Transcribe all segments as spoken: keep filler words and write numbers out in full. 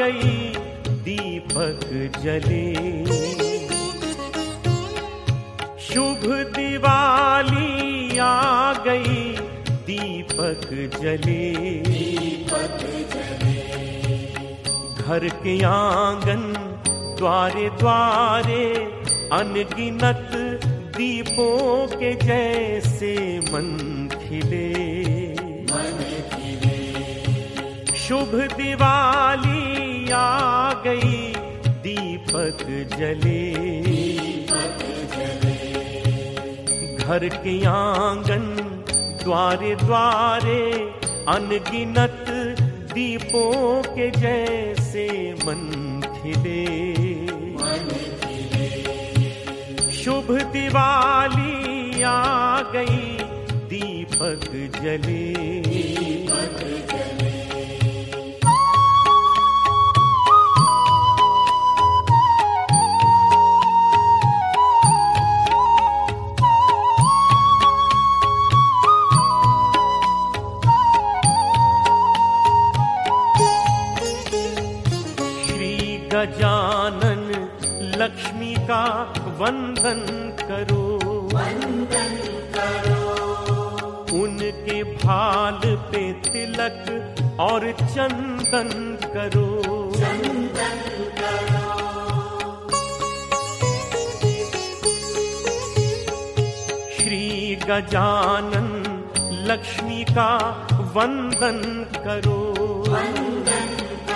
गई दीपक जले। शुभ दिवाली आ गई दीपक जले। दीपक जले। घर के आंगन द्वारे द्वारे अनगिनत दीपों के जैसे मन खिले। मन खिले। शुभ दिवाली आ गई दीपक जले। दीपक जले। घर के आंगन द्वारे द्वारे अनगिनत दीपों के जैसे मन खिले। मन खिले। शुभ दिवाली आ गई दीपक जले। दीपक जले। गजानन लक्ष्मी का वंदन करो। वंदन करो। उनके भाल पे तिलक और चंदन करो। चंदन करो। श्री गजानन लक्ष्मी का वंदन करो। वंदन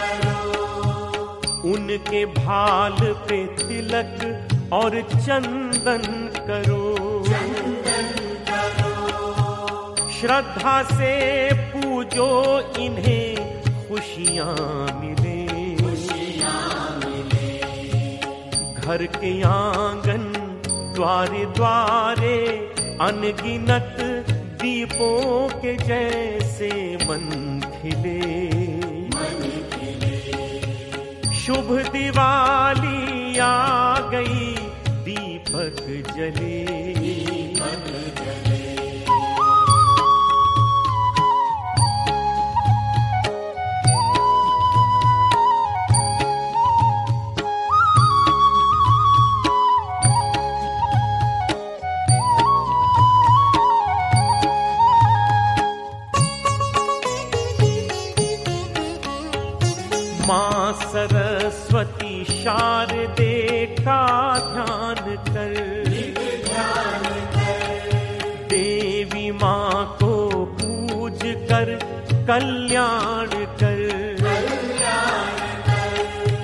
उनके भाल पे तिलक और चंदन करो। चंदन करो। श्रद्धा से पूजो इन्हें खुशियां मिले। खुशियां मिले। घर के आंगन द्वारे द्वारे अनगिनत दीपों के जैसे मन खिले। शुभ दिवाली आ गई दीपक जले। दीपक जले। माँ सरस्वती शारदे का ध्यान कर। ध्यान कर। देवी माँ को पूज कर कल्याण कर। कल्याण कर।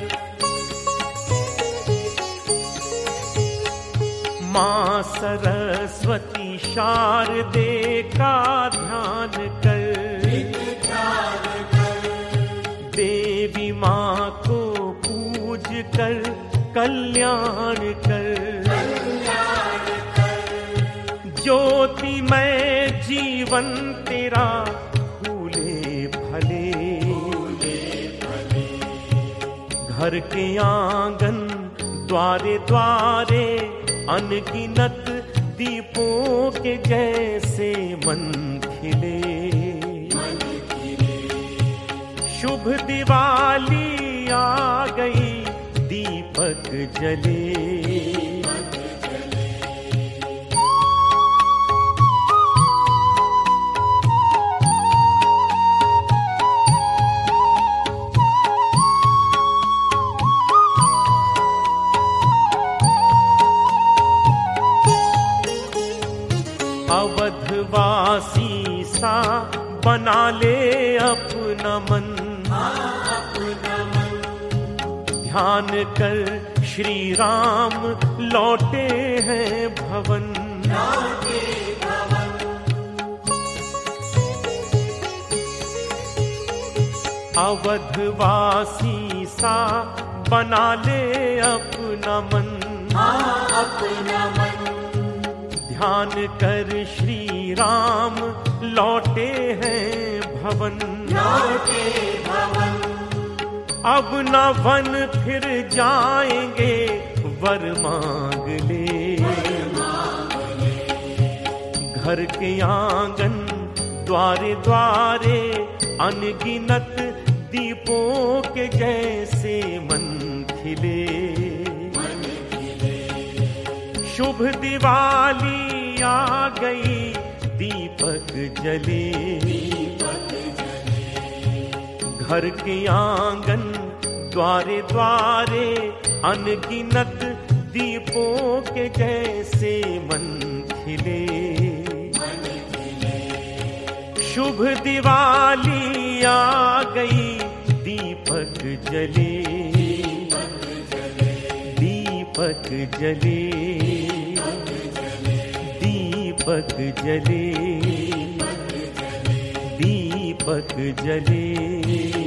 माँ सरस्वती शारदे का ध्यान कर। ध्यान कर। देवी माँ को पूज कर कल्याण कर। कल्याण कर। ज्योतिमय जीवन तेरा फूले फले। फूले फले। घर के आंगन द्वारे द्वारे अनगिनत दीपों के जैसे मन खिले। शुभ दिवाली आ गई दीपक जले। दीपक जले। अवधवासी सा बना ले अपना मन। अपना मन। ध्यान कर श्री राम लौटे हैं भवन। लौटे भवन। अवधवासी सा बना ले अपना मन। अपना मन। ध्यान कर श्री राम लौटे हैं भवन। लौटे भवन। अब न वन फिर जाएंगे वर मांग ले। घर के आंगन द्वारे द्वारे अनगिनत दीपों के जैसे मन खिले। शुभ दिवाली आ गई, दीपक जले। घर के आंगन द्वारे द्वारे अनगिनत दीपों के जैसे मन खिले। शुभ दिवाली आ गई, दीपक जले। दीपक जले, दीपक जले, दीपक जले।